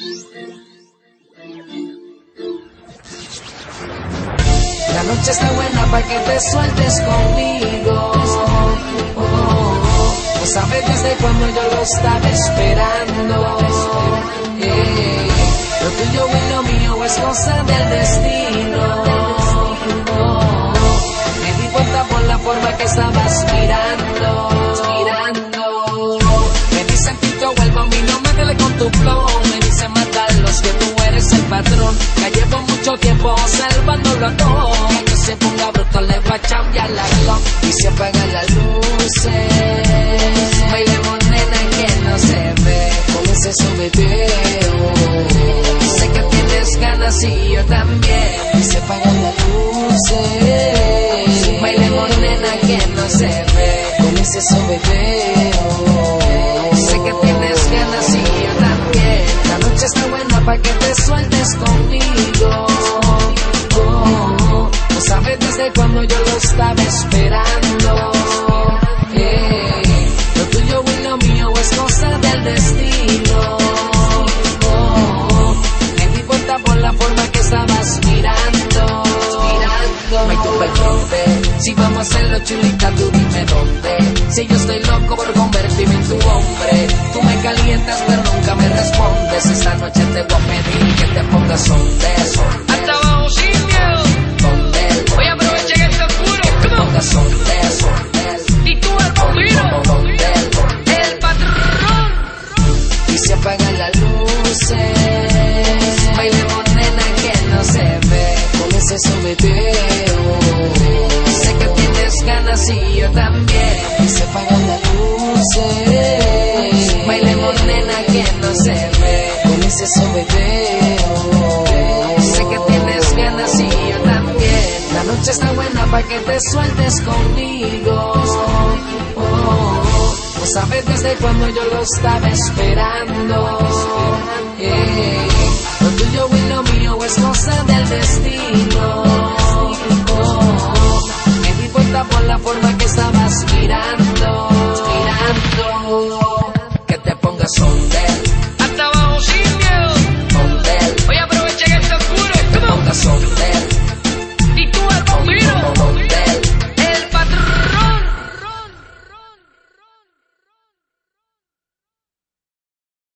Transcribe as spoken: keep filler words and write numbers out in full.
La noche está buena pa' que te sueltes conmigo. Oh, oh, oh. No sabes desde cuando yo lo estaba esperando. Eh, lo tuyo y lo mío es cosa del destino. Oh, oh. Me di cuenta por la forma que estabas mirando. Mirando. Me dicen que yo vuelvo a mí, no me dele con tu flow. Me dicen matarlos que tú eres el patrón. Ya llevo mucho tiempo observándolo a todo. Que se ponga bruto le voy a cambiar la glock. Y se apagan las luces. Bailemos nena que no se ve. Comienza su video. Sé que tienes ganas y yo también. Y se apagan las luces. Bailemos nena que no se ve. Comienza su video. Sé que tienes ganas y yo también. La noche está buena pa' que te sueltes conmigo. Oh, oh. No sabes desde cuando yo lo estaba esperando. Hey, lo tuyo y lo mío es cosa del destino. Oh, oh. Me di cuenta por la forma que estabas mirando. Mirando. Me toca el nombre. Si vamos a hacerlo chulita, tú dime dónde. Si yo estoy loco por convertirme en tu hombre. Tú me calientas pero nunca me respondes. Esta noche te voy a pedir que te pongas donde. Hasta abajo sin miedo. Donde. Voy a aprovechar que esto es puro. Que te Come on. pongas donde. Y tú el bombino. El patrón. Y se apagan las luces. Bailemos nena que no se ve. Comienza su video. Sé que tienes ganas y yo también. Y se apagan las luces. Bailemos nena que no se ve. Comienza su video. Sé que tienes ganas y yo también. La noche está buena pa' que te sueltes conmigo. Oh, oh. No sabes desde cuando yo lo estaba esperando. Eh, lo tuyo y lo mío es cosa del destino.